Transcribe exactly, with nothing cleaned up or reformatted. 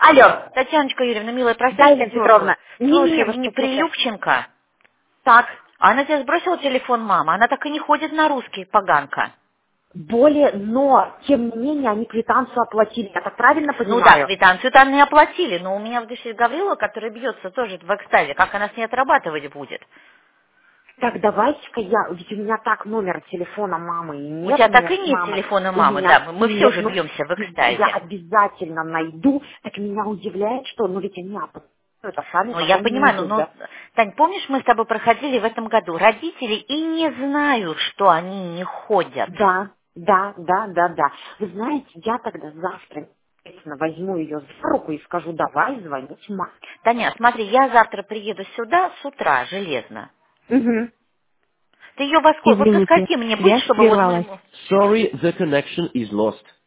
Алло. Татьяночка Юрьевна, милая, прости, Да, что Елена дергаю. Петровна. Не-не-не, Слушай, вы не что, случилось? Прилюбченко, Так, она тебе сбросила телефон мамы, она так и не ходит на русский, поганка. более, но, тем не менее, они квитанцию оплатили. Я так правильно Ну да, понимаю? квитанцию там не оплатили, но у меня вот еще Гаврила, который бьется тоже в экстазе, как она с ней отрабатывать будет? Так, давайте-ка я, ведь у меня так номер телефона мамы и У нет, тебя так номер и нет мамы. телефона У мамы, да, меня мы мы все нет, уже ну, бьемся в я экстазе. обязательно найду. Так меня удивляет, что, ну ведь они оплатили, это сами Ну, я потом не понимаю, ну, идут, ну, да? Тань, помнишь, мы с тобой проходили в этом году? Родители и не знают, что они не ходят. Да, да, да, да, да. Вы знаете, я тогда завтра естественно, возьму ее за руку и скажу, давай звонить маме. Таня, смотри, я завтра приеду сюда с утра, железно. Угу. Ты ее во сколько, вот Извините, заскольки мне быть, связь чтобы вот прервалась. мы... Sorry, the connection is lost.